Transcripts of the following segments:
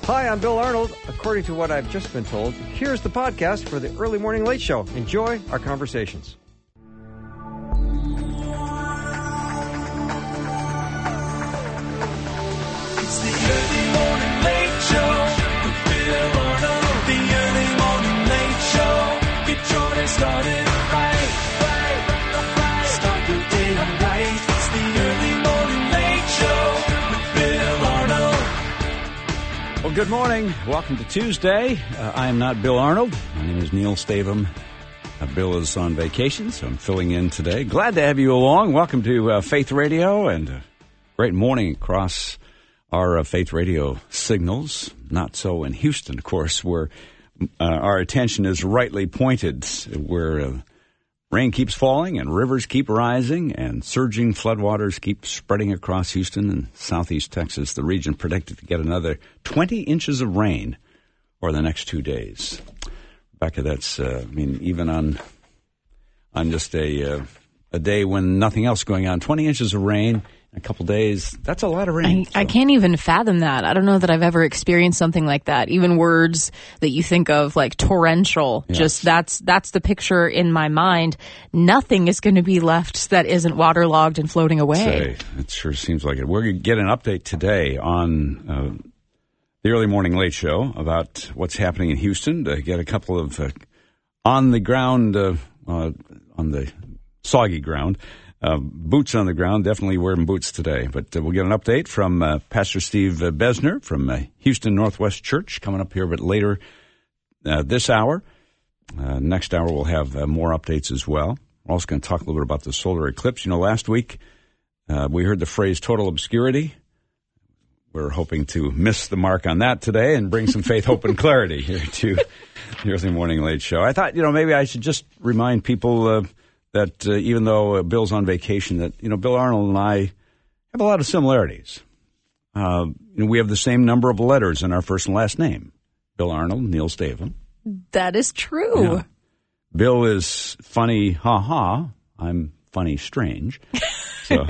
Hi, I'm Bill Arnold. According to what I've just been told, here's the podcast for the Early Morning Late Show. Enjoy our conversations. It's the Early Morning Late Show with Bill Arnold. The Early Morning Late Show. Get your day started right. Start your day right. It's the Early Morning Late Show with Bill Arnold. Well, good morning. Welcome to Tuesday. I am not Bill Arnold. My name is Neil Stavum. Bill is on vacation, so I'm filling in today. Glad to have you along. Welcome to Faith Radio, and great morning across our Faith Radio signals. Not so in Houston, of course, where our attention is rightly pointed, where rain keeps falling and rivers keep rising and surging floodwaters keep spreading across Houston and southeast Texas. The region predicted to get another 20 inches of rain over the next 2 days. Rebecca, that's, even on just a day when nothing else going on, 20 inches of rain in a couple days, that's a lot of rain. I can't even fathom that. I don't know that I've ever experienced something like that. Even words that you think of like torrential, yes. Just that's the picture in my mind. Nothing is going to be left that isn't waterlogged and floating away. It sure seems like it. We're going to get an update today on the Early Morning Late Show about what's happening in Houston, to get a couple of on the ground, on the soggy ground, boots on the ground, definitely wearing boots today. But we'll get an update from Pastor Steve Besner from Houston Northwest Church coming up here a bit later this hour. Next hour we'll have more updates as well. We're also going to talk a little bit about the solar eclipse. You know, last week we heard the phrase total obscurity. We're hoping to miss the mark on that today and bring some faith, hope, and clarity here to the Early Morning Late Show. I thought, maybe I should just remind people that even though Bill's on vacation, that, Bill Arnold and I have a lot of similarities. We have the same number of letters in our first and last name. Bill Arnold, Neil Stavum. That is true. Yeah. Bill is funny, ha-ha. I'm funny, strange. So...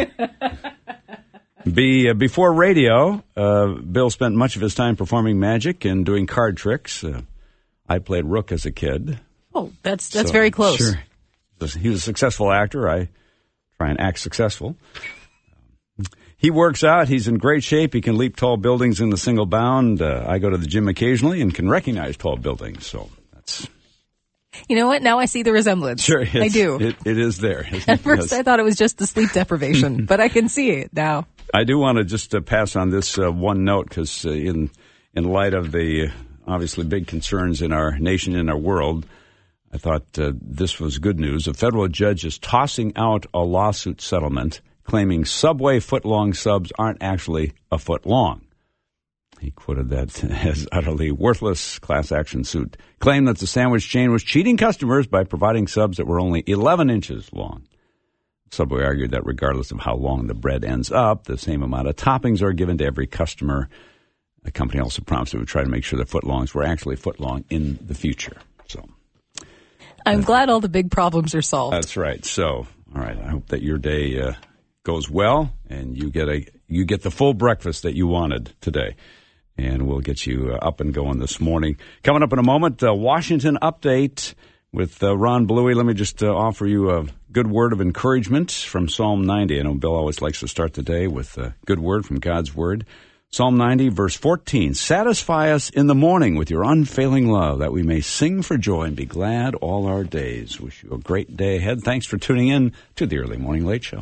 Before radio, Bill spent much of his time performing magic and doing card tricks. I played Rook as a kid. Oh, that's very close. Sure. He was a successful actor. I try and act successful. He works out. He's in great shape. He can leap tall buildings in a single bound. I go to the gym occasionally and can recognize tall buildings. So that's... You know what? Now I see the resemblance. Sure, I do. It is there. At first I thought it was just the sleep deprivation, but I can see it now. I do want to just pass on this one note, because in light of the obviously big concerns in our nation and our world, I thought this was good news. A federal judge is tossing out a lawsuit settlement claiming Subway foot-long subs aren't actually a foot long. He quoted that as utterly worthless class action suit. Claimed that the sandwich chain was cheating customers by providing subs that were only 11 inches long. Subway argued that regardless of how long the bread ends up, the same amount of toppings are given to every customer. The company also promised it would try to make sure that footlongs were actually footlong in the future. So, I'm glad all the big problems are solved. That's right. So, all right. I hope that your day goes well and you get the full breakfast that you wanted today. And we'll get you up and going this morning. Coming up in a moment, Washington update with Ron Bluey. Let me just offer you a good word of encouragement from Psalm 90. I know Bill always likes to start the day with a good word from God's Word. Psalm 90, verse 14. Satisfy us in the morning with your unfailing love, that we may sing for joy and be glad all our days. Wish you a great day ahead. Thanks for tuning in to the Early Morning Late Show.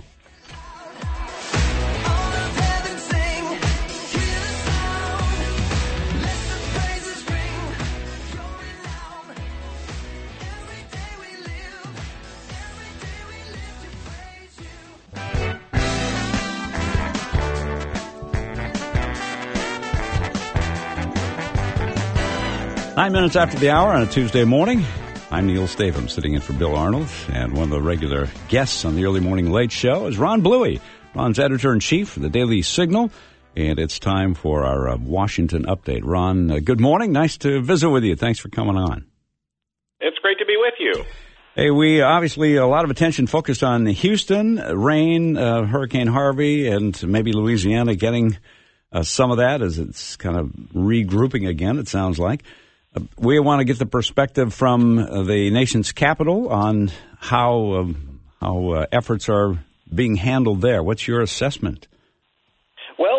9 minutes after the hour on a Tuesday morning. I'm Neil Stavum, sitting in for Bill Arnold, and one of the regular guests on the Early Morning Late Show is Ron Bluey. Ron's editor-in-chief for the Daily Signal, and it's time for our Washington update. Ron, good morning. Nice to visit with you. Thanks for coming on. It's great to be with you. Hey, we obviously a lot of attention focused on Houston, rain, Hurricane Harvey, and maybe Louisiana getting some of that as it's kind of regrouping again, it sounds like. We want to get the perspective from the nation's capital on how efforts are being handled there. What's your assessment? Well,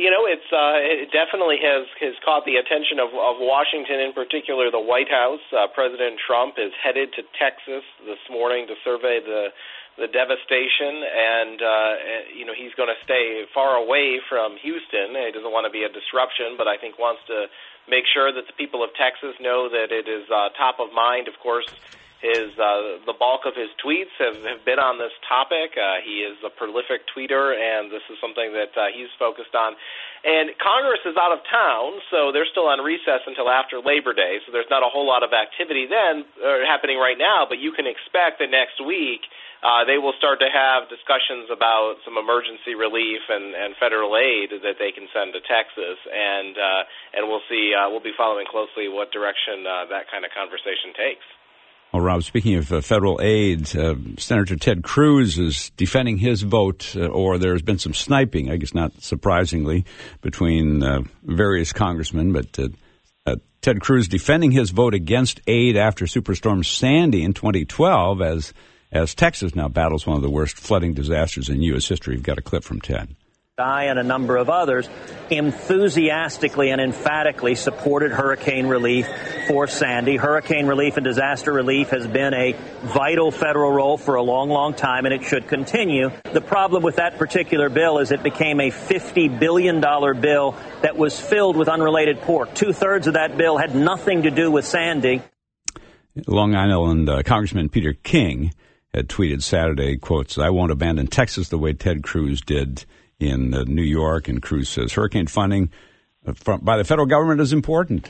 it definitely has caught the attention of Washington, in particular the White House. President Trump is headed to Texas this morning to survey the devastation, and he's going to stay far away from Houston. He doesn't want to be a disruption, but I think wants to make sure that the people of Texas know that it is top of mind. Of course, the bulk of his tweets have been on this topic. He is a prolific tweeter, and this is something that he's focused on. And Congress is out of town, so they're still on recess until after Labor Day, so there's not a whole lot of activity then happening right now, but you can expect that next week they will start to have discussions about some emergency relief and federal aid that they can send to Texas, and we'll see. We'll be following closely what direction that kind of conversation takes. Well, Rob, speaking of federal aid, Senator Ted Cruz is defending his vote, or there's been some sniping, I guess not surprisingly, between various congressmen, but Ted Cruz defending his vote against aid after Superstorm Sandy in 2012 as Texas now battles one of the worst flooding disasters in U.S. history. We've got a clip from Ted. I and a number of others enthusiastically and emphatically supported hurricane relief for Sandy. Hurricane relief and disaster relief has been a vital federal role for a long, long time, and it should continue. The problem with that particular bill is it became a $50 billion bill that was filled with unrelated pork. 2/3 of that bill had nothing to do with Sandy. Long Island Congressman Peter King had tweeted Saturday, quotes, "I won't abandon Texas the way Ted Cruz did in New York," and Cruz says hurricane funding by the federal government is important.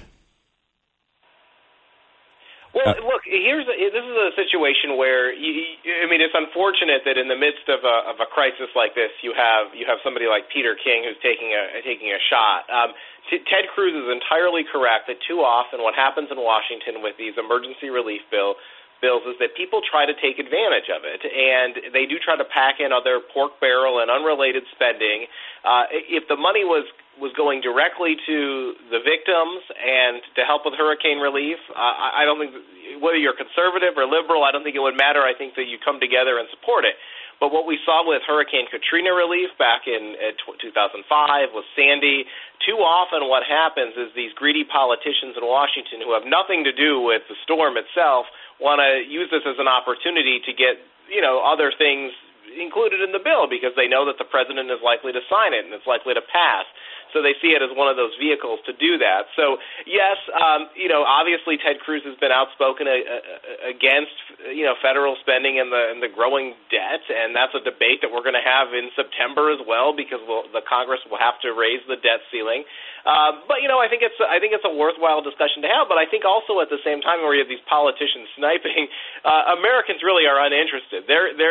Well, look, this is a situation where it's unfortunate that in the midst of a crisis like this, you have somebody like Peter King who's taking a shot. Ted Cruz is entirely correct that too often what happens in Washington with these emergency relief bills is that people try to take advantage of it, and they do try to pack in other pork barrel and unrelated spending. If the money was going directly to the victims and to help with hurricane relief, I don't think, whether you're conservative or liberal, I don't think it would matter. I think that you come together and support it. But what we saw with Hurricane Katrina relief back in 2005, with Sandy, too often what happens is these greedy politicians in Washington who have nothing to do with the storm itself want to use this as an opportunity to get, other things included in the bill because they know that the president is likely to sign it and it's likely to pass. So they see it as one of those vehicles to do that. So, yes, obviously Ted Cruz has been outspoken against, federal spending and the growing debt, and that's a debate that we're going to have in September as well because the Congress will have to raise the debt ceiling. But I think it's a worthwhile discussion to have. But I think also at the same time where you have these politicians sniping, Americans really are uninterested.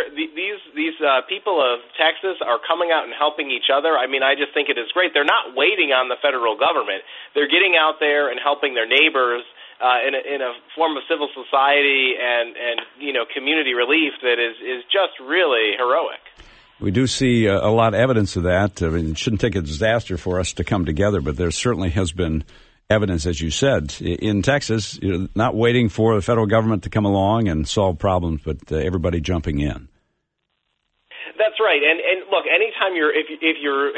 These people of Texas are coming out and helping each other. I mean, I just think it is great. They're not waiting on the federal government. They're getting out there and helping their neighbors in a form of civil society and community relief that is just really heroic. We do see a lot of evidence of that. I mean, it shouldn't take a disaster for us to come together, but there certainly has been evidence, as you said, in Texas, not waiting for the federal government to come along and solve problems, but everybody jumping in. That's right. And look, anytime if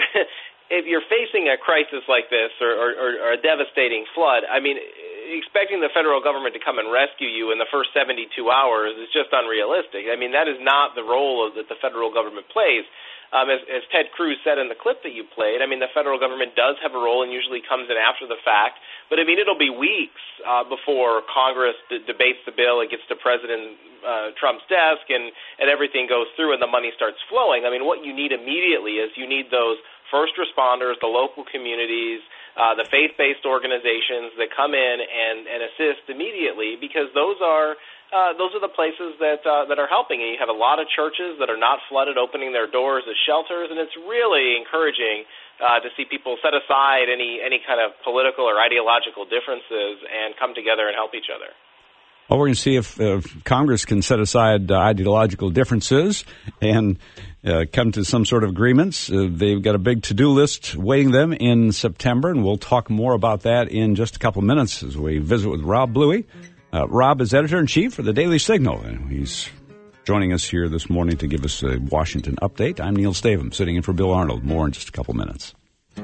you're facing a crisis like this or a devastating flood, I mean, expecting the federal government to come and rescue you in the first 72 hours is just unrealistic. I mean, that is not the role that the federal government plays. As Ted Cruz said in the clip that you played, I mean, the federal government does have a role and usually comes in after the fact. But, I mean, it'll be weeks before Congress debates the bill, it gets to President Trump's desk, and everything goes through and the money starts flowing. I mean, what you need immediately is you need those first responders, the local communities, the faith-based organizations that come in and assist immediately because those are the places that are helping. And you have a lot of churches that are not flooded opening their doors as shelters, and it's really encouraging to see people set aside any kind of political or ideological differences and come together and help each other. Well, we're going to see if Congress can set aside ideological differences and come to some sort of agreements. They've got a big to-do list waiting them in September, and we'll talk more about that in just a couple of minutes as we visit with Rob Bluey. Rob is editor-in-chief for the Daily Signal, and he's joining us here this morning to give us a Washington update. I'm Neil Stavum, sitting in for Bill Arnold. More in just a couple minutes.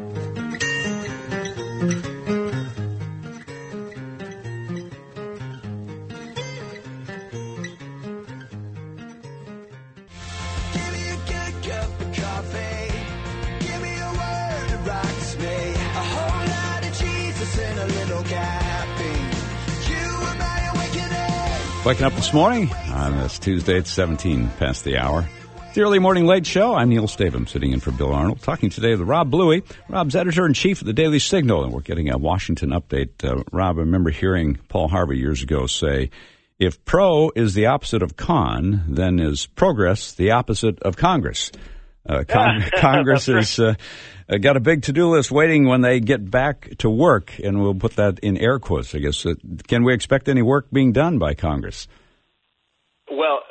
Waking up this morning on this Tuesday, it's 17 past the hour. It's the Early Morning Late Show. I'm Neil Stavum, sitting in for Bill Arnold, talking today with Rob Bluey. Rob's editor-in-chief of the Daily Signal, and we're getting a Washington update. Rob, I remember hearing Paul Harvey years ago say, if pro is the opposite of con, then is progress the opposite of Congress. Congress has got a big to-do list waiting when they get back to work, and we'll put that in air quotes, I guess. Can we expect any work being done by Congress? Well,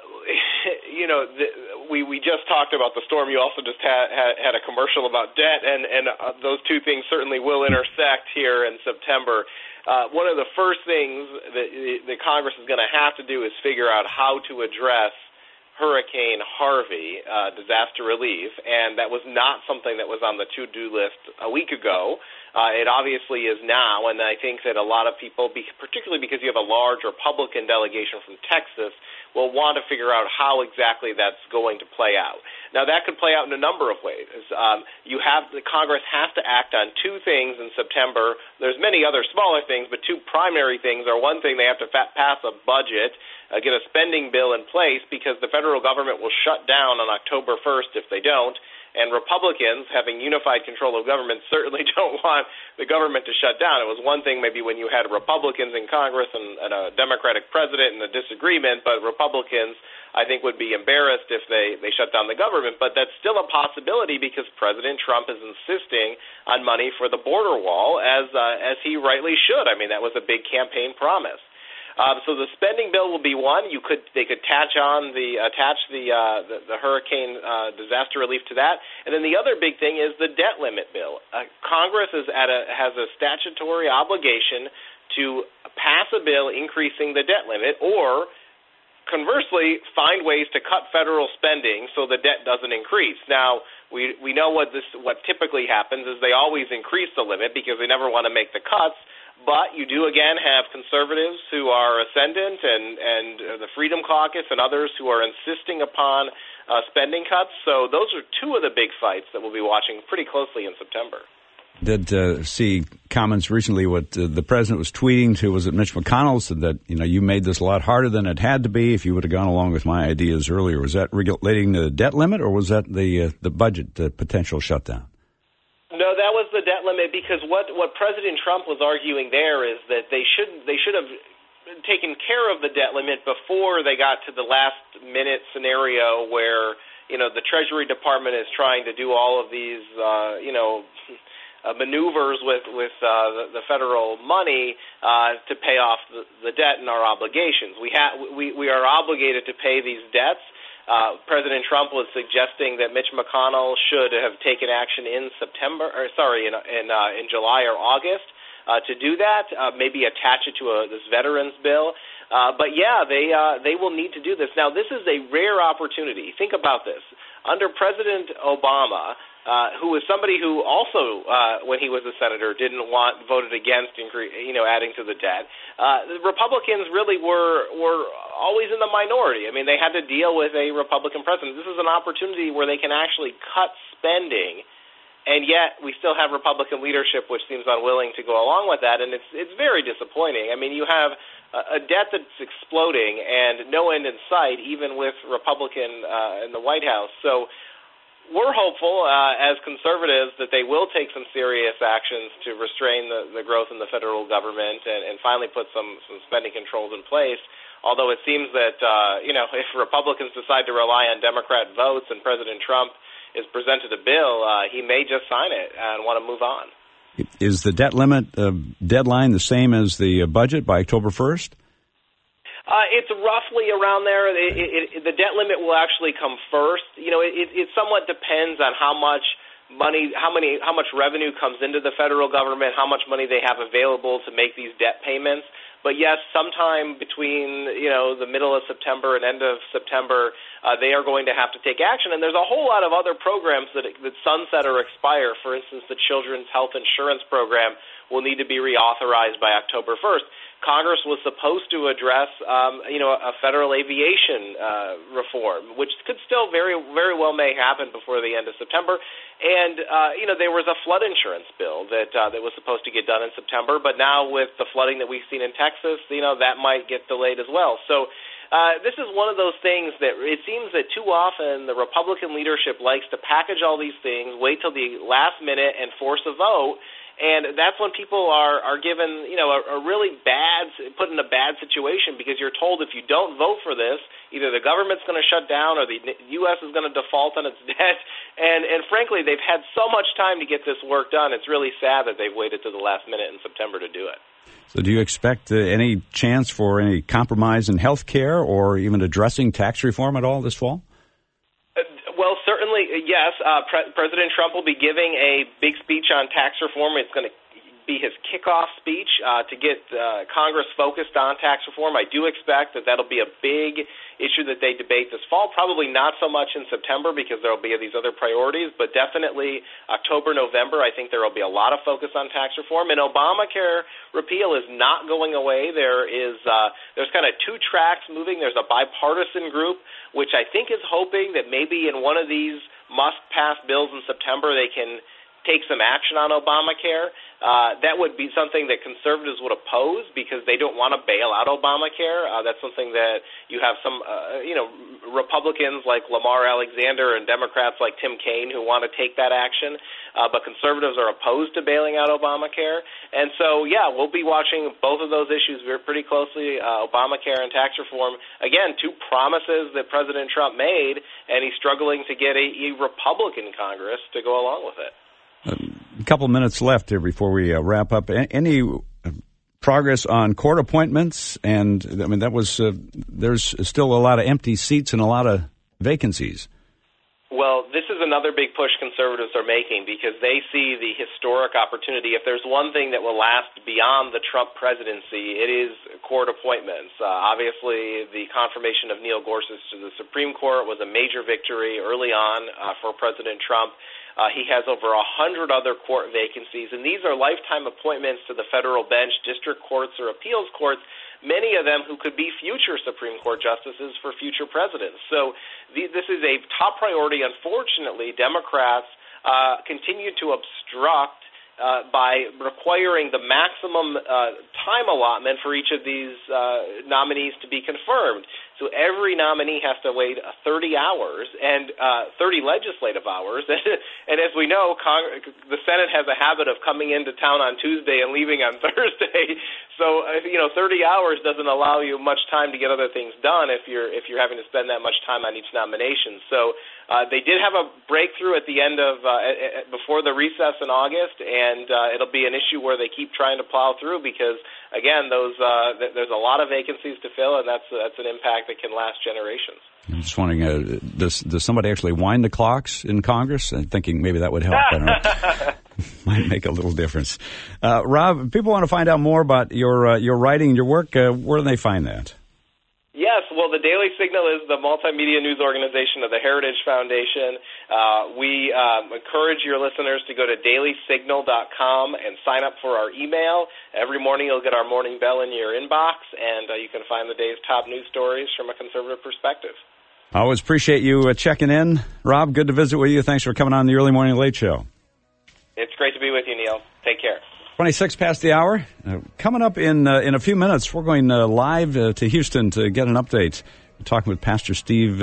we just talked about the storm. You also just had a commercial about debt, and those two things certainly will intersect here in September. One of the first things that Congress is going to have to do is figure out how to address Hurricane Harvey, disaster relief, and that was not something that was on the to-do list a week ago. It obviously is now, and I think that a lot of people, particularly because you have a large Republican delegation from Texas, will want to figure out how exactly that's going to play out. Now, that could play out in a number of ways. Congress has to act on two things in September. There's many other smaller things, but two primary things are, one thing, they have to pass a budget, get a spending bill in place, because the federal government will shut down on October 1st if they don't. And Republicans, having unified control of government, certainly don't want the government to shut down. It was one thing maybe when you had Republicans in Congress and a Democratic president and a disagreement, but Republicans, I think, would be embarrassed if they shut down the government. But that's still a possibility because President Trump is insisting on money for the border wall, as he rightly should. I mean, that was a big campaign promise. So the spending bill will be one. They could attach the hurricane disaster relief to that, and then the other big thing is the debt limit bill. Congress has a statutory obligation to pass a bill increasing the debt limit, or conversely, find ways to cut federal spending so the debt doesn't increase. Now, we know what typically happens is they always increase the limit because they never want to make the cuts. But you do, again, have conservatives who are ascendant and the Freedom Caucus and others who are insisting upon spending cuts. So those are two of the big fights that we'll be watching pretty closely in September. Did see comments recently what the president was tweeting to, was it Mitch McConnell, said that, you made this a lot harder than it had to be if you would have gone along with my ideas earlier. Was that relating to the debt limit, or was that the budget potential shutdown? No, that was the debt limit, because what President Trump was arguing there is that they should have taken care of the debt limit before they got to the last minute scenario where the Treasury Department is trying to do all of these maneuvers with the federal money to pay off the debt and our obligations. We are obligated to pay these debts. President Trump was suggesting that Mitch McConnell should have taken action in July or August to do that. Maybe attach it to this veterans bill. But yeah, they will need to do this. Now, this is a rare opportunity. Think about this. Under President Obama, who was somebody who also, when he was a senator, voted against adding to the debt. The Republicans really were always in the minority. I mean, they had to deal with a Republican president. This is an opportunity where they can actually cut spending, and yet we still have Republican leadership which seems unwilling to go along with that, and it's very disappointing. I mean, you have a debt that's exploding and no end in sight, even with Republican in the White House. So we're hopeful, as conservatives, that they will take some serious actions to restrain the growth in the federal government and finally put some spending controls in place. Although it seems that, if Republicans decide to rely on Democrat votes and President Trump is presented a bill, he may just sign it and want to move on. Is the debt limit deadline the same as the budget by October 1st? It's roughly around there. The debt limit will actually come first. It somewhat depends on how much money, how much revenue comes into the federal government, how much money they have available to make these debt payments. But yes, sometime between the middle of September and end of September, they are going to have to take action. And there's a whole lot of other programs that sunset or expire. For instance, the Children's Health Insurance Program will need to be reauthorized by October 1st. Congress was supposed to address, a federal aviation reform, which could still very, very well may happen before the end of September. And there was a flood insurance bill that was supposed to get done in September, but now with the flooding that we've seen in Texas, that might get delayed as well. So this is one of those things that it seems that too often the Republican leadership likes to package all these things, wait till the last minute, and force a vote. And that's when people are given, a really put in a bad situation, because you're told if you don't vote for this, either the government's going to shut down or the U.S. is going to default on its debt. And frankly, they've had so much time to get this work done. It's really sad that they've waited to the last minute in September to do it. So do you expect any chance for any compromise in health care or even addressing tax reform at all this fall? Well, certainly, yes. President Trump will be giving a big speech on tax reform. It's going to be his kickoff speech to get Congress focused on tax reform. I do expect that that'll be a big issue that they debate this fall. Probably not so much in September because there will be these other priorities, but definitely October, November, I think there will be a lot of focus on tax reform. And Obamacare repeal is not going away. There's kind of two tracks moving. There's a bipartisan group, which I think is hoping that maybe in one of these must-pass bills in September they can take some action on Obamacare. That would be something that conservatives would oppose because they don't want to bail out Obamacare. That's something that you have some, Republicans like Lamar Alexander and Democrats like Tim Kaine who want to take that action. But conservatives are opposed to bailing out Obamacare. And so, yeah, we'll be watching both of those issues pretty closely, Obamacare and tax reform. Again, two promises that President Trump made, and he's struggling to get a Republican Congress to go along with it. A couple minutes left here before we wrap up. Any progress on court appointments? And I mean, there's still a lot of empty seats and a lot of vacancies. Well, this is another big push conservatives are making because they see the historic opportunity. If there's one thing that will last beyond the Trump presidency, it is court appointments. Obviously, the confirmation of Neil Gorsuch to the Supreme Court was a major victory early on for President Trump. He has over 100 other court vacancies, and these are lifetime appointments to the federal bench, district courts, or appeals courts, many of them who could be future Supreme Court justices for future presidents. So this is a top priority. Unfortunately, Democrats continue to obstruct by requiring the maximum time allotment for each of these nominees to be confirmed. So every nominee has to wait 30 hours and 30 legislative hours. And as we know, the Senate has a habit of coming into town on Tuesday and leaving on Thursday. So 30 hours doesn't allow you much time to get other things done if you're having to spend that much time on each nomination. So they did have a breakthrough at the end of before the recess in August, and it'll be an issue where they keep trying to plow through because, again, there's a lot of vacancies to fill, and that's an impact that can last generations. I'm just wondering, does somebody actually wind the clocks in Congress? I'm thinking maybe that would help. I don't know. Might make a little difference. Rob, if people want to find out more about your writing, your work, where do they find that? Yes, well, the Daily Signal is the multimedia news organization of the Heritage Foundation. We encourage your listeners to go to dailysignal.com and sign up for our email. Every morning you'll get our morning bell in your inbox, and you can find the day's top news stories from a conservative perspective. I always appreciate you checking in. Rob, good to visit with you. Thanks for coming on the Early Morning Late Show. It's great to be with you, Neil. Take care. 26 past the hour. Coming up in a few minutes, we're going live to Houston to get an update. We're talking with Pastor Steve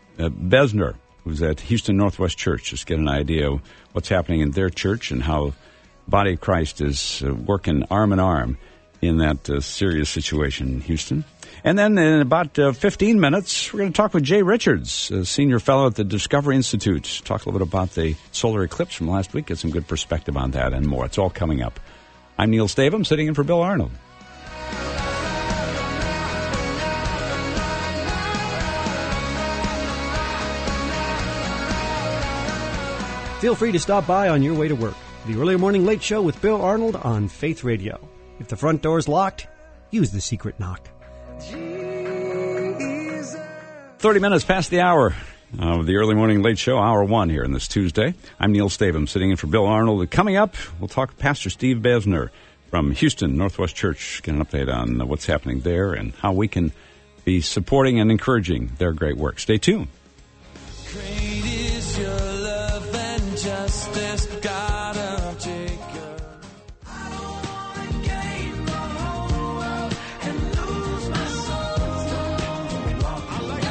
Besner, who's at Houston Northwest Church. Just get an idea of what's happening in their church and how the body of Christ is working arm in arm in that serious situation in Houston. And then in about 15 minutes, we're going to talk with Jay Richards, a senior fellow at the Discovery Institute. Talk a little bit about the solar eclipse from last week, get some good perspective on that and more. It's all coming up. I'm Neil Stavum, sitting in for Bill Arnold. Feel free to stop by on your way to work. The Early Morning Late Show with Bill Arnold on Faith Radio. If the front door's locked, use the secret knock. 30 minutes past the hour of the Early Morning Late Show, hour one here on this Tuesday. I'm Neil Stavum, sitting in for Bill Arnold. Coming up, we'll talk with Pastor Steve Besner from Houston Northwest Church, get an update on what's happening there and how we can be supporting and encouraging their great work. Stay tuned. Great is your love and justice, God of Jacob. I don't want to gain the whole world and lose my soul. I like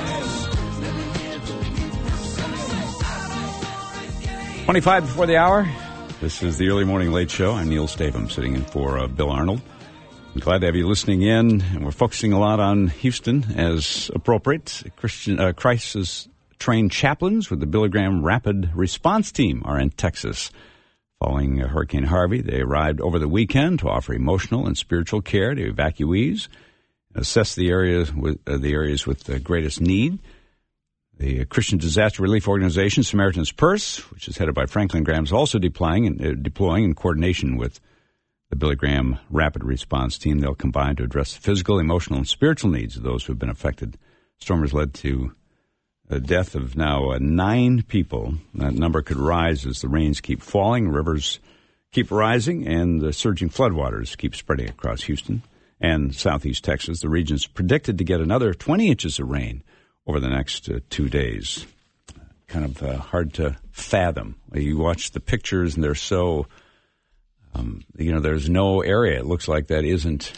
this. 25 before the hour. This is the Early Morning Late Show. I'm Neil Stavum, sitting in for Bill Arnold. I'm glad to have you listening in, and we're focusing a lot on Houston as appropriate. Crisis-trained chaplains with the Billy Graham Rapid Response Team are in Texas. Following Hurricane Harvey, they arrived over the weekend to offer emotional and spiritual care to evacuees, assess the areas with the greatest need. The Christian disaster relief organization Samaritan's Purse, which is headed by Franklin Graham, is also deploying in coordination with the Billy Graham Rapid Response Team. They'll combine to address the physical, emotional, and spiritual needs of those who have been affected. The storm has led to the death of now 9 people. That number could rise as the rains keep falling, rivers keep rising, and the surging floodwaters keep spreading across Houston and southeast Texas. The region is predicted to get another 20 inches of rain over the next 2 days. Kind of hard to fathom. You watch the pictures, and they're so, there's no area, it looks like, that isn't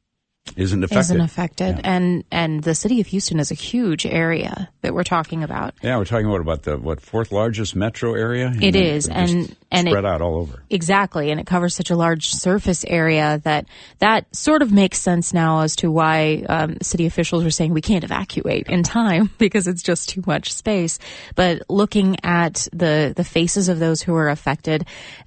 affected. Yeah. And the city of Houston is a huge area that we're talking about. Yeah, we're talking about the fourth largest metro area. It is, and spread out all over. Exactly, and it covers such a large surface area that sort of makes sense now as to why city officials are saying we can't evacuate in time because it's just too much space. But looking at the faces of those who are affected,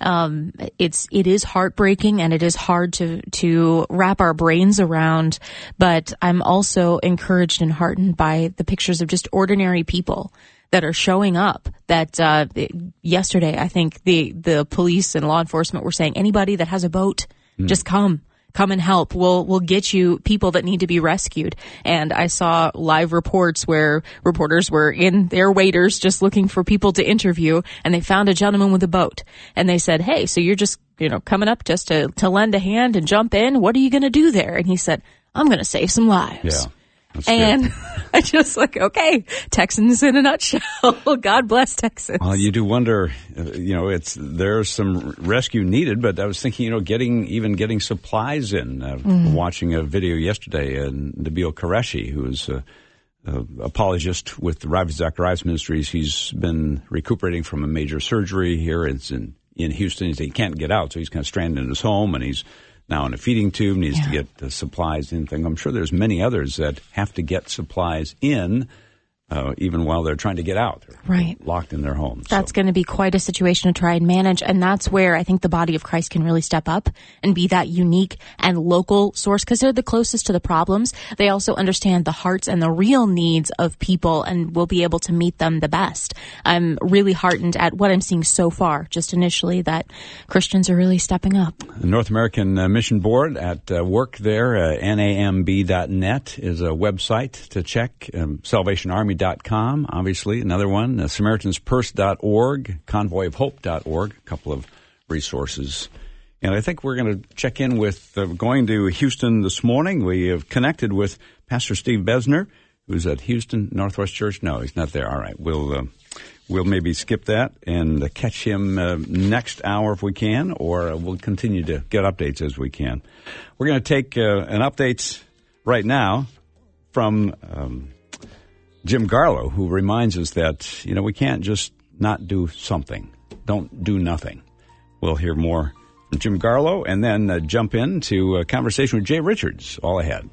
it is heartbreaking and it is hard to wrap our brains around. But I'm also encouraged and heartened by the pictures of just ordinary people that are showing up. That yesterday, I think the police and law enforcement were saying, anybody that has a boat, just come and help. We'll get you people that need to be rescued. And I saw live reports where reporters were in their waders just looking for people to interview, and they found a gentleman with a boat. And they said, hey, so you're just coming up just to lend a hand and jump in? What are you going to do there? And he said, I'm going to save some lives. Yeah. And I just okay, Texans in a nutshell. God bless Texas. Well, you do wonder, there's some rescue needed, but I was thinking, getting supplies in. Watching a video yesterday, Nabil Qureshi, who is an apologist with the Ravi Zacharias Ministries, he's been recuperating from a major surgery here. It's in Houston. He can't get out, so he's kind of stranded in his home, and he's now in a feeding tube, needs to get the supplies in. I'm sure there's many others that have to get supplies in even while they're trying to get out. They're right. Locked in their homes. That's going to be quite a situation to try and manage. And that's where I think the body of Christ can really step up and be that unique and local source, because they're the closest to the problems. They also understand the hearts and the real needs of people and will be able to meet them the best. I'm really heartened at what I'm seeing so far, just initially, that Christians are really stepping up. The North American Mission Board at work there, NAMB.net is a website to check. SalvationArmy.com, obviously, another one. SamaritansPurse.org, ConvoyOfHope.org, a couple of resources. And I think we're going to check in with going to Houston this morning. We have connected with Pastor Steve Besner, who's at Houston Northwest Church. No, he's not there. All right, we'll maybe skip that and catch him next hour if we can, or we'll continue to get updates as we can. We're going to take an update right now from Jim Garlow, who reminds us that, we can't just not do something. Don't do nothing. We'll hear more from Jim Garlow and then jump into a conversation with Jay Richards, all ahead.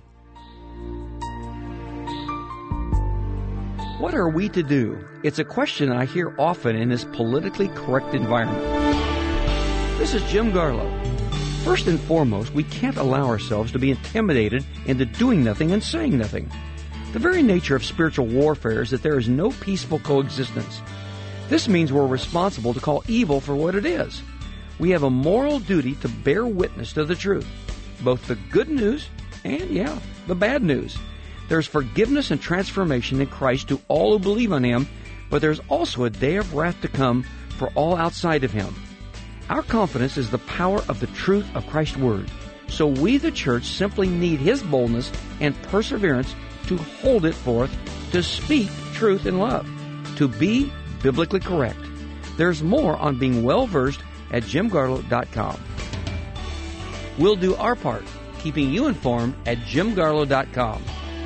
What are we to do? It's a question I hear often in this politically correct environment. This is Jim Garlow. First and foremost, we can't allow ourselves to be intimidated into doing nothing and saying nothing. The very nature of spiritual warfare is that there is no peaceful coexistence. This means we're responsible to call evil for what it is. We have a moral duty to bear witness to the truth, both the good news and, the bad news. There's forgiveness and transformation in Christ to all who believe on Him, but there's also a day of wrath to come for all outside of Him. Our confidence is the power of the truth of Christ's Word. So we, the church, simply need His boldness and perseverance to hold it forth, to speak truth in love, to be biblically correct. There's more on being well-versed at jimgarlow.com. We'll do our part, keeping you informed at jimgarlow.com.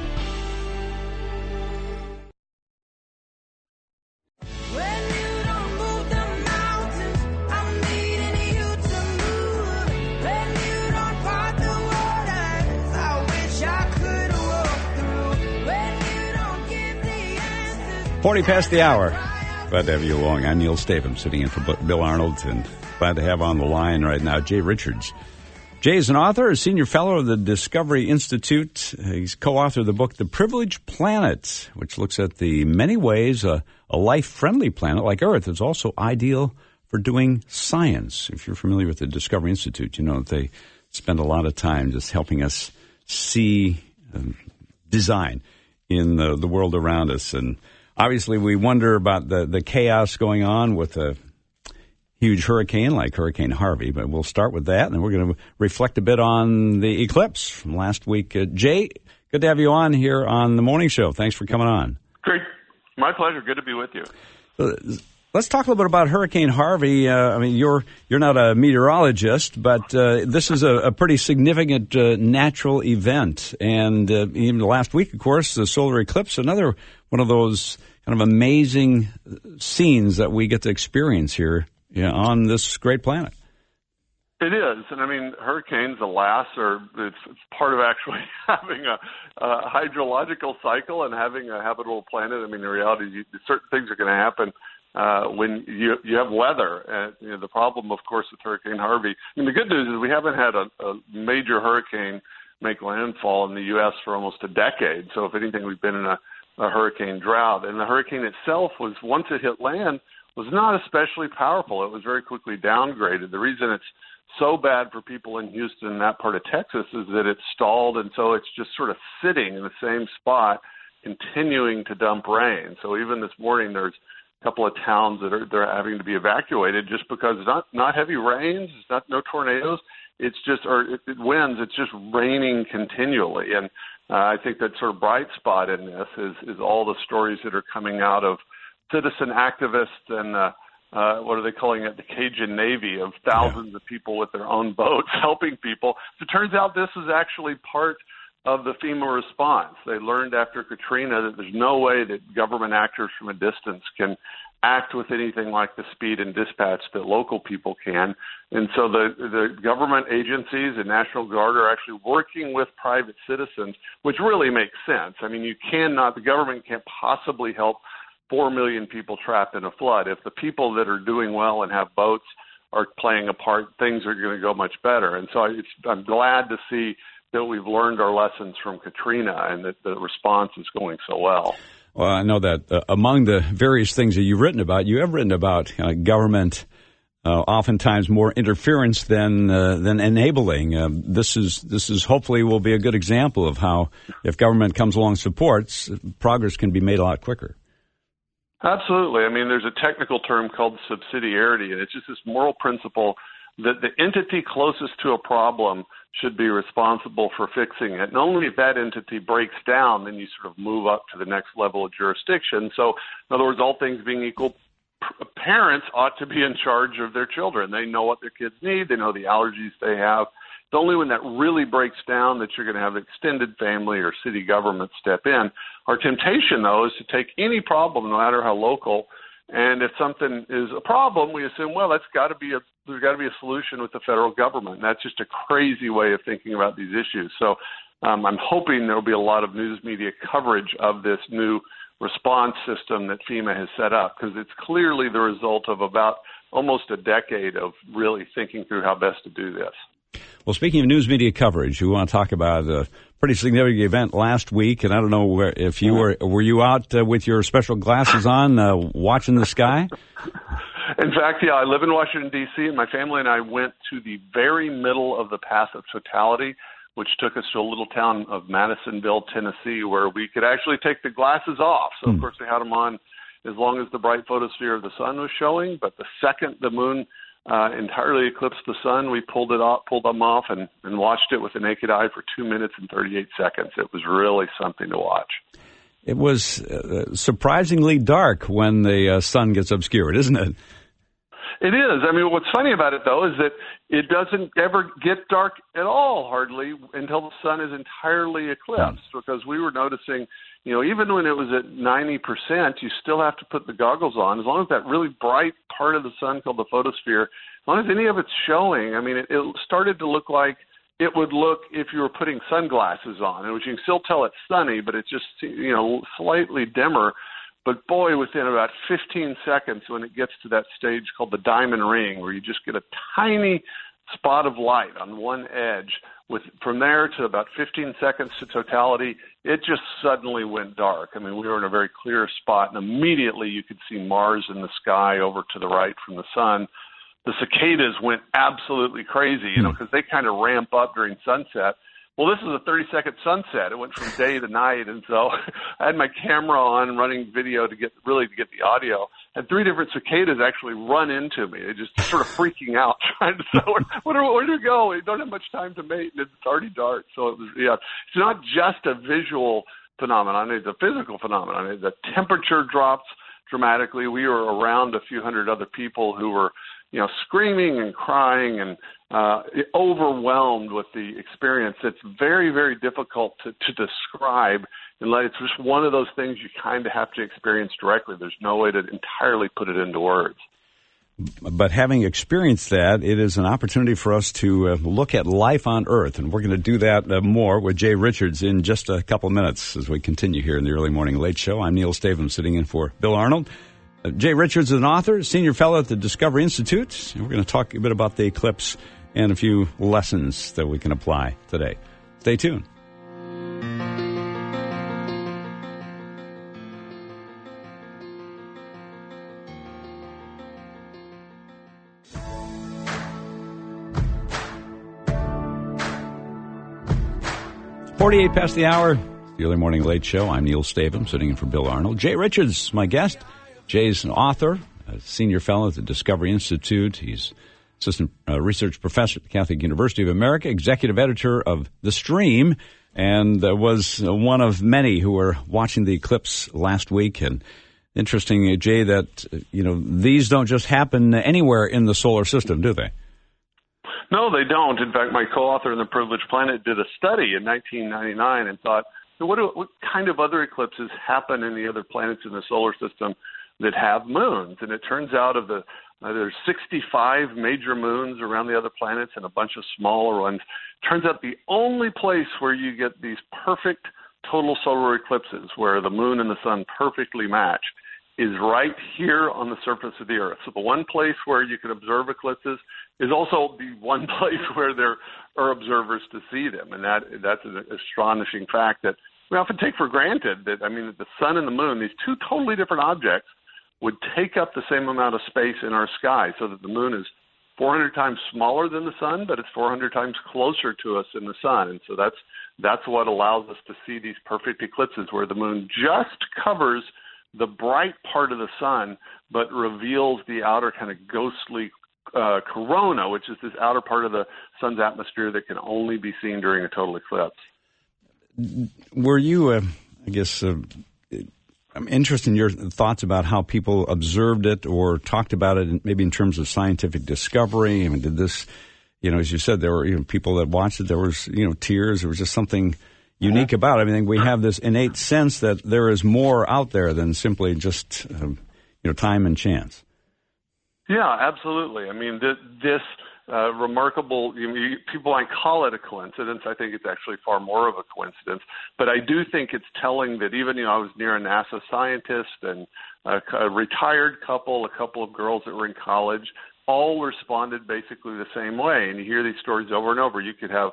Forty past the hour. Glad to have you along. I'm Neil Stavum, sitting in for Bill Arnold, and glad to have on the line right now Jay Richards. Jay is an author, a senior fellow of the Discovery Institute. He's co-author of the book The Privileged Planet, which looks at the many ways a life-friendly planet like Earth is also ideal for doing science. If you're familiar with the Discovery Institute, you know that they spend a lot of time just helping us see design in the world around us. And obviously, we wonder about the chaos going on with a huge hurricane like Hurricane Harvey, but we'll start with that, and then we're going to reflect a bit on the eclipse from last week. Jay, good to have you on here on the morning show. Thanks for coming on. Great. My pleasure. Good to be with you. Let's talk a little bit about Hurricane Harvey. I mean, you're not a meteorologist, but this is a pretty significant natural event. And even last week, of course, the solar eclipse, another one of those kind of amazing scenes that we get to experience here on this great planet. It is. And I mean, hurricanes, alas, it's part of actually having a hydrological cycle and having a habitable planet. I mean, in reality, certain things are going to happen when you have weather. And the problem, of course, with Hurricane Harvey, I mean, the good news is we haven't had a major hurricane make landfall in the U.S. for almost a decade. So if anything, we've been in a hurricane drought. And the hurricane itself was, once it hit land, was not especially powerful. It was very quickly downgraded. The reason it's so bad for people in Houston and that part of Texas is that it's stalled, and so it's just sort of sitting in the same spot, continuing to dump rain. So even this morning, there's a couple of towns that they're having to be evacuated just because it's not heavy rains, it's no tornadoes, it's just it winds. It's just raining continually, and I think that sort of bright spot in this is all the stories that are coming out of citizen activists and what are they calling it, the Cajun Navy, of thousands of people with their own boats helping people. So it turns out this is actually part of the FEMA response. They learned after Katrina that there's no way that government actors from a distance can act with anything like the speed and dispatch that local people can. And so the government agencies and National Guard are actually working with private citizens, which really makes sense. I mean, the government can't possibly help 4 million people trapped in a flood. If the people that are doing well and have boats are playing a part, things are going to go much better. And so I'm glad to see that we've learned our lessons from Katrina and that the response is going so well. Well, I know that among the various things that you've written about, you have written about government oftentimes more interference than enabling. This is hopefully will be a good example of how, if government comes along and supports, progress can be made a lot quicker. Absolutely. I mean, there's a technical term called subsidiarity, and it's just this moral principle that the entity closest to a problem should be responsible for fixing it. And only if that entity breaks down, then you sort of move up to the next level of jurisdiction. So, in other words, all things being equal, parents ought to be in charge of their children. They know what their kids need. They know the allergies they have. It's only when that really breaks down that you're going to have extended family or city government step in. Our temptation, though, is to take any problem, no matter how local, and if something is a problem, we assume, well, there's got to be a solution with the federal government. And that's just a crazy way of thinking about these issues. So I'm hoping there will be a lot of news media coverage of this new response system that FEMA has set up, because it's clearly the result of about almost a decade of really thinking through how best to do this. Well, speaking of news media coverage, we want to talk about a pretty significant event last week, and I don't know if you were you out with your special glasses on watching the sky? In fact, yeah, I live in Washington, D.C., and my family and I went to the very middle of the path of totality, which took us to a little town of Madisonville, Tennessee, where we could actually take the glasses off. So, of course, they had them on as long as the bright photosphere of the sun was showing, but the second the moon entirely eclipsed the sun, we pulled them off, and watched it with the naked eye for 2 minutes and 38 seconds. It was really something to watch. It was surprisingly dark when the sun gets obscured, isn't it? It is. I mean, what's funny about it, though, is that it doesn't ever get dark at all, hardly, until the sun is entirely eclipsed, because we were noticing, even when it was at 90%, you still have to put the goggles on. As long as that really bright part of the sun called the photosphere, as long as any of it's showing, I mean, it started to look like it would look if you were putting sunglasses on, which you can still tell it's sunny, but it's just, slightly dimmer. But boy, within about 15 seconds, when it gets to that stage called the diamond ring, where you just get a tiny spot of light on one edge, from there to about 15 seconds to totality, it just suddenly went dark. I mean, we were in a very clear spot, and immediately you could see Mars in the sky over to the right from the sun. The cicadas went absolutely crazy, because they kind of ramp up during sunset. Well, this is a 30-second sunset. It went from day to night, and so I had my camera on running video to get the audio. And 3 different cicadas actually run into me. They just sort of freaking out, trying to say, where do we go? We don't have much time to mate, and it's already dark. So it was, it's not just a visual phenomenon. It's a physical phenomenon. The temperature drops dramatically. We were around a few hundred other people who were, screaming and crying and overwhelmed with the experience. It's very, very difficult to describe. And it's just one of those things you kind of have to experience directly. There's no way to entirely put it into words. But having experienced that, it is an opportunity for us to look at life on Earth. And we're going to do that more with Jay Richards in just a couple of minutes as we continue here in the Early Morning Late Show. I'm Neil Stavum, sitting in for Bill Arnold. Jay Richards is an author, senior fellow at the Discovery Institute. And we're going to talk a bit about the eclipse and a few lessons that we can apply today. Stay tuned. .48 past the hour, the Early Morning Late Show. I'm Neil Stavum, sitting in for Bill Arnold. Jay Richards, my guest. Jay's an author, a senior fellow at the Discovery Institute. He's assistant research professor at the Catholic University of America, executive editor of The Stream, and was one of many who were watching the eclipse last week. And interesting, Jay, that these don't just happen anywhere in the solar system, do they? No, they don't. In fact, my co-author in The Privileged Planet did a study in 1999 and thought, what kind of other eclipses happen in the other planets in the solar system that have moons? And it turns out there's 65 major moons around the other planets and a bunch of smaller ones. Turns out the only place where you get these perfect total solar eclipses, where the moon and the sun perfectly match, is right here on the surface of the Earth. So the one place where you can observe eclipses is also the one place where there are observers to see them. And that's an astonishing fact that we often take for granted, that the sun and the moon, these two totally different objects, would take up the same amount of space in our sky, so that the moon is 400 times smaller than the sun, but it's 400 times closer to us than the sun. And so that's what allows us to see these perfect eclipses, where the moon just covers the bright part of the sun, but reveals the outer kind of ghostly corona, which is this outer part of the sun's atmosphere that can only be seen during a total eclipse. Were you, I'm interested in your thoughts about how people observed it or talked about it, maybe in terms of scientific discovery. Did this, as you said, there were people that watched it, there was, tears, there was just something unique about it. I think we have this innate sense that there is more out there than simply just, time and chance. Yeah, absolutely. This remarkable, people might call it a coincidence. I think it's actually far more of a coincidence. But I do think it's telling that even, I was near a NASA scientist and a retired couple, a couple of girls that were in college. all responded basically the same way. And you hear these stories over and over. You could have,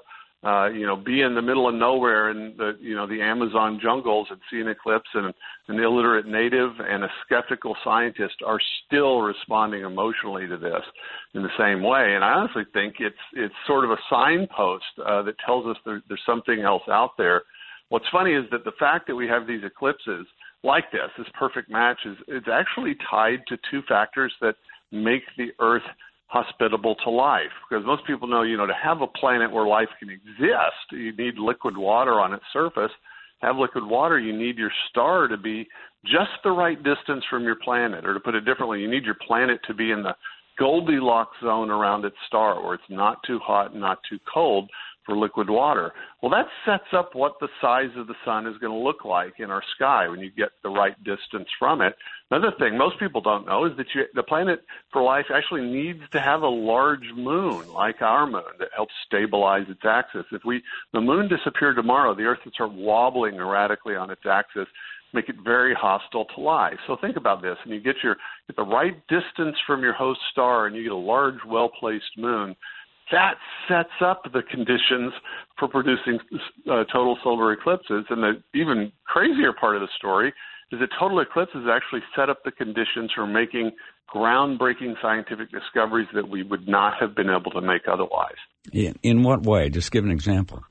be in the middle of nowhere in the Amazon jungles and see an eclipse, and an illiterate native and a skeptical scientist are still responding emotionally to this in the same way. And I honestly think it's sort of a signpost that tells us there's something else out there. What's funny is that the fact that we have these eclipses like this perfect match, is actually tied to two factors that make the Earth hospitable to life. Because most people know, to have a planet where life can exist, you need liquid water on its surface. To have liquid water, you need your star to be just the right distance from your planet. Or to put it differently, you need your planet to be in the Goldilocks zone around its star, where it's not too hot and not too cold for liquid water. Well, that sets up what the size of the sun is going to look like in our sky when you get the right distance from it. Another thing most people don't know is that the planet for life actually needs to have a large moon like our moon that helps stabilize its axis. If the moon disappeared tomorrow, the Earth would start wobbling erratically on its axis, make it very hostile to life. So think about this, and you get the right distance from your host star, and you get a large, well-placed moon. That sets up the conditions for producing total solar eclipses. And the even crazier part of the story is that total eclipses actually set up the conditions for making groundbreaking scientific discoveries that we would not have been able to make otherwise. In what way? Just give an example.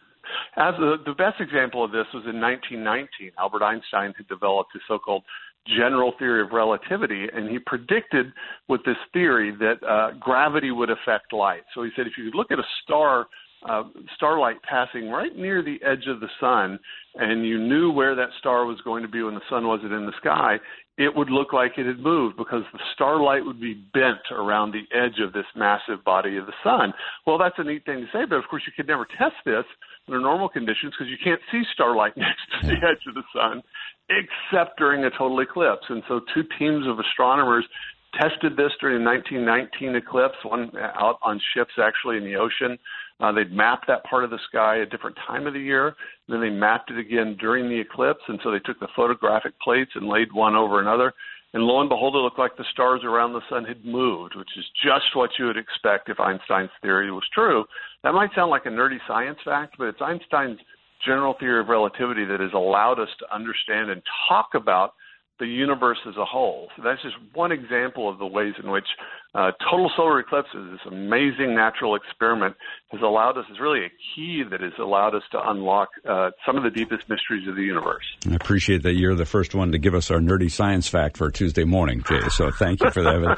As the best example of this was in 1919. Albert Einstein had developed his so-called general theory of relativity, and he predicted with this theory that gravity would affect light. So he said if you look at a starlight passing right near the edge of the sun, and you knew where that star was going to be when the sun wasn't in the sky, it would look like it had moved because the starlight would be bent around the edge of this massive body of the sun. Well, that's a neat thing to say, but of course you could never test this under normal conditions because you can't see starlight next to the edge of the sun except during a total eclipse. And so two teams of astronomers tested this during the 1919 eclipse, one out on ships actually in the ocean. They'd mapped that part of the sky at a different time of the year. Then they mapped it again during the eclipse, and so they took the photographic plates and laid one over another. And lo and behold, it looked like the stars around the sun had moved, which is just what you would expect if Einstein's theory was true. That might sound like a nerdy science fact, but it's Einstein's general theory of relativity that has allowed us to understand and talk about the universe as a whole. So that's just one example of the ways in which total solar eclipses, this amazing natural experiment, has allowed us, is really a key that has allowed us to unlock some of the deepest mysteries of the universe. I appreciate that you're the first one to give us our nerdy science fact for Tuesday morning, Jay, so thank you for that.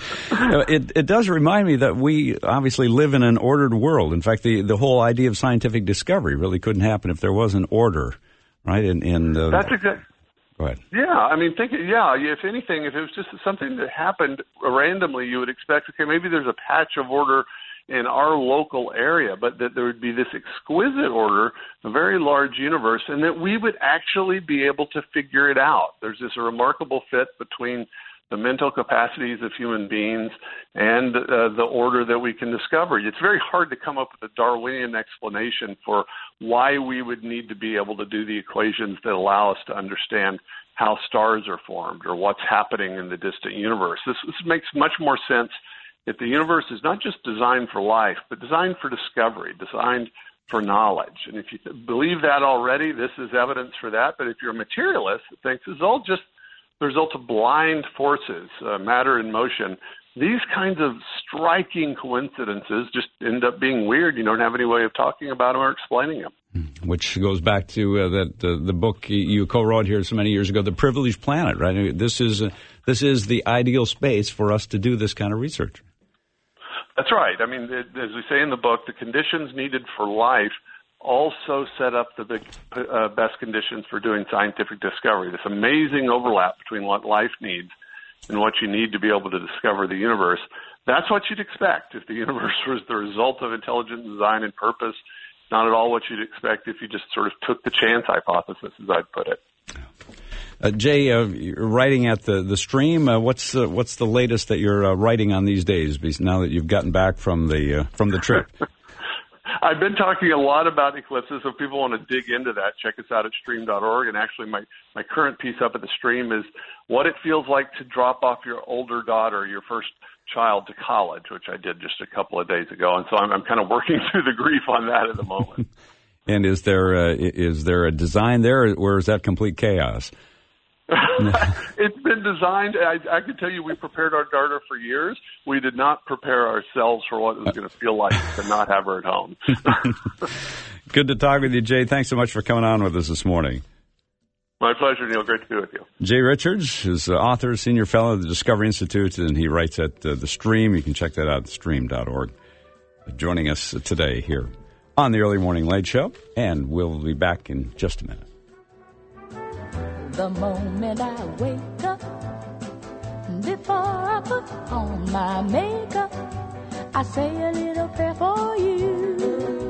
It does remind me that we obviously live in an ordered world. In fact, the whole idea of scientific discovery really couldn't happen if there was an order, right? That's exactly. Go ahead. Yeah, I mean, if anything, if it was just something that happened randomly, you would expect, okay, maybe there's a patch of order in our local area, but that there would be this exquisite order, a very large universe, and that we would actually be able to figure it out. There's this remarkable fit between the mental capacities of human beings and the order that we can discover. It's very hard to come up with a Darwinian explanation for why we would need to be able to do the equations that allow us to understand how stars are formed or what's happening in the distant universe. This makes much more sense if the universe is not just designed for life, but designed for discovery, designed for knowledge. And if you believe that already, this is evidence for that. But if you're a materialist that thinks it's all just the result of blind forces, matter in motion, these kinds of striking coincidences just end up being weird. You don't have any way of talking about them or explaining them. Which goes back to the book you co-wrote here so many years ago, The Privileged Planet, right? I mean, this is the ideal space for us to do this kind of research. That's right. I mean, as we say in the book, the conditions needed for life also set up the best conditions for doing scientific discovery. This amazing overlap between what life needs and what you need to be able to discover the universe. That's what you'd expect if the universe was the result of intelligent design and purpose. Not at all what you'd expect if you just sort of took the chance hypothesis, as I'd put it. Jay, you're writing at the Stream. What's the latest that you're writing on these days? Now that you've gotten back from the trip. I've been talking a lot about eclipses, so if people want to dig into that, check us out at stream.org. And actually, my current piece up at the Stream is what it feels like to drop off your older daughter, your first child to college, which I did just a couple of days ago, and so I'm kind of working through the grief on that at the moment. And is there a design there, or is that complete chaos? It's been designed. I can tell you, we prepared our daughter for years. We did not prepare ourselves for what it was going to feel like to not have her at home. Good to talk with you, Jay. Thanks so much for coming on with us this morning. My pleasure, Neil. Great to be with you. Jay Richards is author, senior fellow at the Discovery Institute, and he writes at The Stream. You can check that out at thestream.org. Joining us today here on the Early Morning Late Show, and we'll be back in just a minute. The moment I wake up, before I put on my makeup, I say a little prayer for you.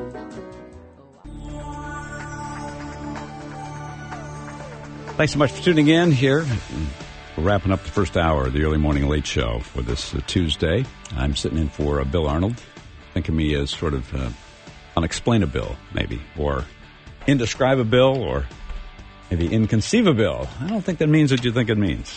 Thanks so much for tuning in here. We're wrapping up the first hour of the Early Morning Late Show for this Tuesday. I'm sitting in for Bill Arnold. Think of me as sort of unexplainable, maybe, or indescribable, or maybe inconceivable. I don't think that means what you think it means.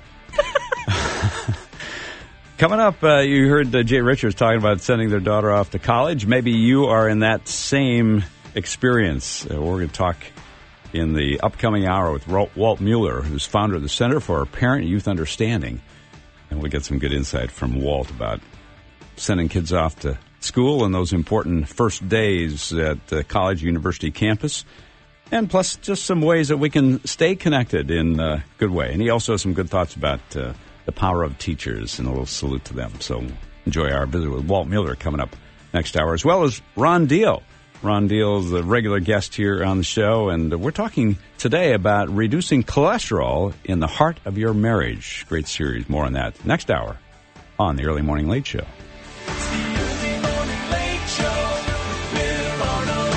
Coming up, you heard Jay Richards talking about sending their daughter off to college. Maybe you are in that same experience. We're going to talk in the upcoming hour with Walt Mueller, who's founder of the Center for Parent Youth Understanding. And we'll get some good insight from Walt about sending kids off to school and those important first days at the college university campus. And plus just some ways that we can stay connected in a good way. And he also has some good thoughts about the power of teachers, and a little salute to them. So enjoy our visit with Walt Mueller coming up next hour, as well as Ron Deal. Ron Deal is a regular guest here on the show, and we're talking today about reducing cholesterol in the heart of your marriage. Great series. More on that next hour on the Early Morning Late Show. It's the Early Morning Late Show with Bill Arnold.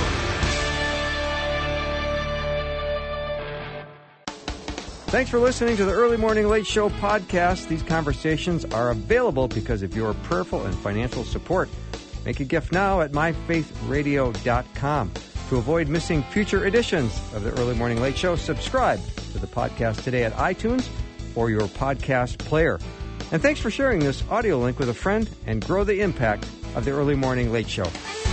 Thanks for listening to the Early Morning Late Show podcast. These conversations are available because of your prayerful and financial support. Make a gift now at myfaithradio.com. To avoid missing future editions of the Early Morning Late Show, subscribe to the podcast today at iTunes or your podcast player. And thanks for sharing this audio link with a friend, and grow the impact of the Early Morning Late Show.